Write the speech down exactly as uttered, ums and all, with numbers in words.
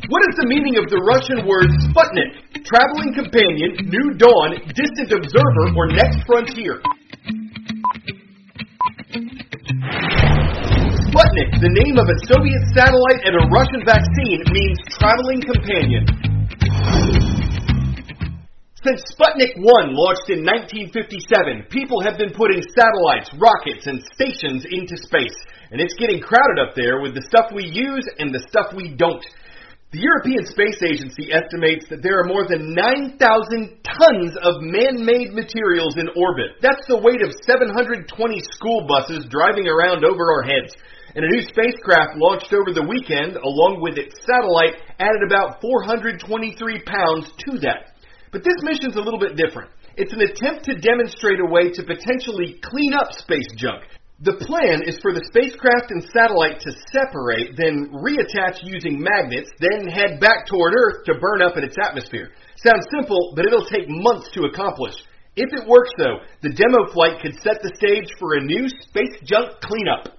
What is the meaning of the Russian word Sputnik? Traveling companion, new dawn, distant observer, or next frontier? Sputnik, the name of a Soviet satellite and a Russian vaccine, means traveling companion. Since Sputnik one launched in nineteen fifty-seven, people have been putting satellites, rockets, and stations into space. And it's getting crowded up there with the stuff we use and the stuff we don't. The European Space Agency estimates that there are more than nine thousand tons of man-made materials in orbit. That's the weight of seven hundred twenty school buses driving around over our heads. And a new spacecraft launched over the weekend, along with its satellite, added about four hundred twenty-three pounds to that. But this mission's a little bit different. It's an attempt to demonstrate a way to potentially clean up space junk. The plan is for the spacecraft and satellite to separate, then reattach using magnets, then head back toward Earth to burn up in its atmosphere. Sounds simple, but it'll take months to accomplish. If it works, though, the demo flight could set the stage for a new space junk cleanup.